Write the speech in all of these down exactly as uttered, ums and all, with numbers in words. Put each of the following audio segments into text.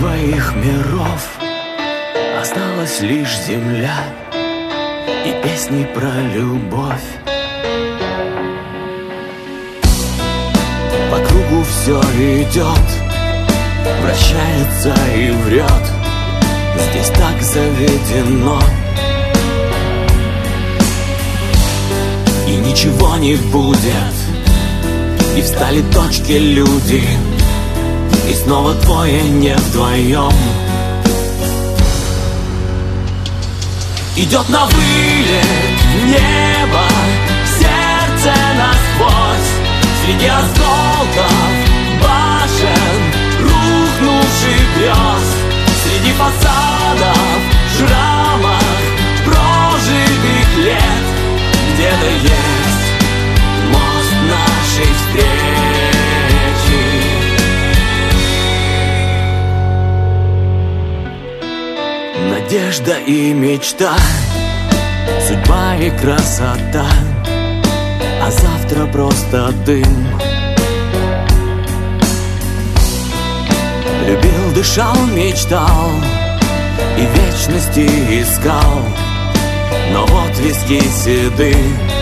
твоих миров осталась лишь земля и песни про любовь. По кругу все идет, вращается и врет. Здесь так заведено, и ничего не будет. И встали точки люди, и снова двое не вдвоем. Идет на вылет в небо, сердце насквозь. Среди осколков башен, рухнувших грез. Среди фасадов, шрамов, прожитых лет. Где-то есть мост нашей встречи. Надежда и мечта, судьба и красота, а завтра просто дым. Любил, дышал, мечтал и вечности искал, но вот виски седы,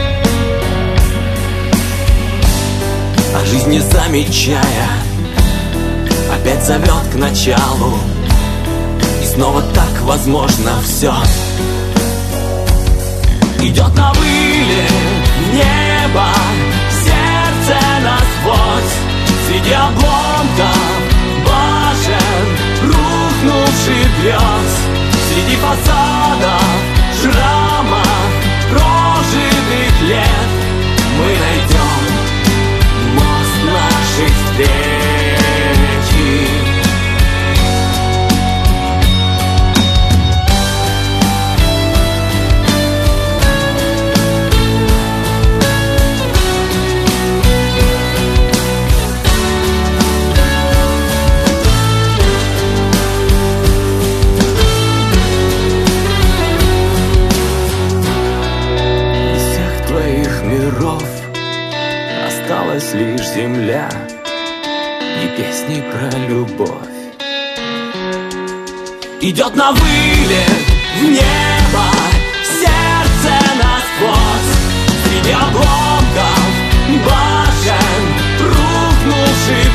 а жизнь, не замечая, опять зовет к началу. И снова так возможно все. Идет на вылет в небо, сердце насквозь. Среди обломков башен, рухнувших грез. Среди фасадов, шрамов, прожитых лет. Мы найдем мост нашей встречи. Осталась лишь земля и песни про любовь. Идет на вылет в небо, сердце насквозь. Среди обломков башен, рухнувших